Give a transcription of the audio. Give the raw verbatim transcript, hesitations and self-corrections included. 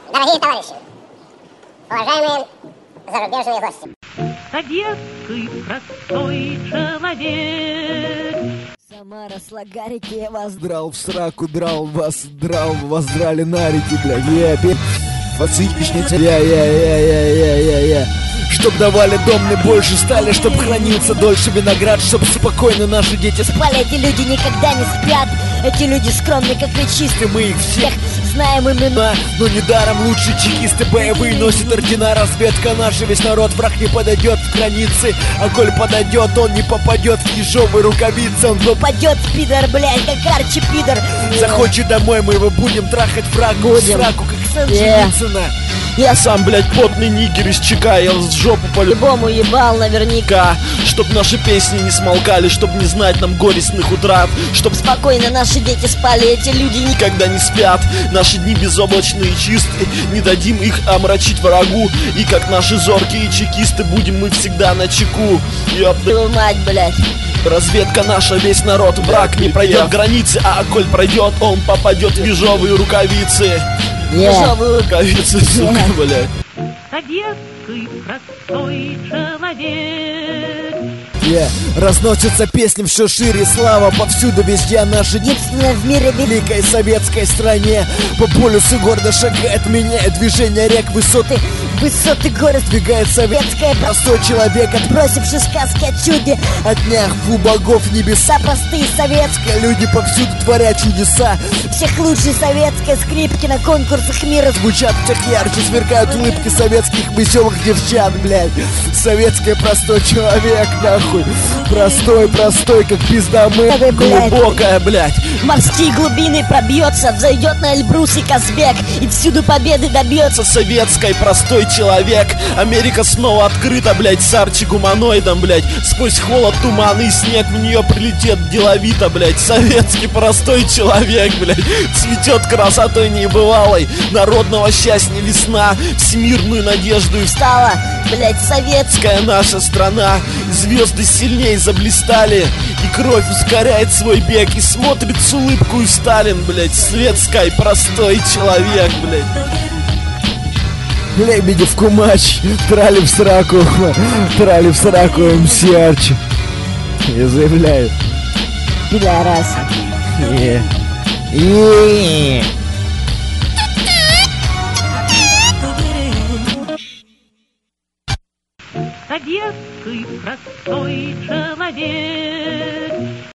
Дорогие товарищи, уважаемые зарубежные гости. Советский простой человек. Сама росла гарики, вас драл в сраку, драл вас, драл вас, драли на реки, блядь, я опять фацичница, я, я, я, я, я, я, я. Чтоб давали дом мне больше стали, чтоб хранился дольше виноград, чтоб спокойно наши дети спали. Эти люди никогда не спят, эти люди скромные, как и чистые. Мы их всех знаем имена, но недаром лучшие чекисты боевые носят ордена. Разведка наша, весь народ, враг не подойдет в границы, а коль подойдет, он не попадет в ежовые рукавицы. Он попадет в пидор, блядь, как Арчи пидор. Захочет домой, мы его будем трахать фраку, будем. сраку, как Солженицына. Я сам, блядь, потный нигер из ЧК, я с жопу по-любому ебал наверняка. Чтоб наши песни не смолкали, чтоб не знать нам горестных утрат, чтоб спокойно наши дети спали, эти люди никогда не спят. Наши дни безоблачные и чистые, не дадим их омрачить врагу. И как наши зоркие чекисты, будем мы всегда на чеку. Ёпта мать, блядь. Разведка наша, весь народ, враг не пройдет границы, а коль пройдет, он попадет в ежовые рукавицы. Ежовые рукавицы, сука, блядь. Советский простой человек. Yeah. Разносятся песни все шире, слава повсюду, везде наша единственная в мире великой советской стране. По полюсу гордо шагает, меняет движение рек, высоты, высоты горы сбегает советская. Простой человек, отбросивший сказки о чуде, о днях фу богов небеса. Простые советские люди повсюду творят чудеса. Всех лучшие советские скрипки на конкурсах мира звучат всех ярче, сверкают улыбки советских веселых девчат, блядь. Советский простой человек, нахуй. Простой, простой, как пизда мы. Глубокая, блядь. Морские глубины пробьется, взойдет на Эльбрус и Казбек, и всюду победы добьется. Советской простой человек. Америка снова открыта, блядь, с арчи-гуманоидом, блядь. Сквозь холод, туман и снег в нее прилетит деловито, блядь. Советский простой человек, блядь. Цветет красотой небывалой, народного счастья весна, всемирную надежду и встала, блядь, советская наша страна. Звезды сильней заблистали, и кровь ускоряет свой бег, и смотрит с улыбкой Сталин, блядь. Светской простой человек, блядь. Лебедев кумач, трали в сраку, трали в сраку МС Арчи. Я заявляю. Пидорас. Yeah. Yeah. Советский простой человек.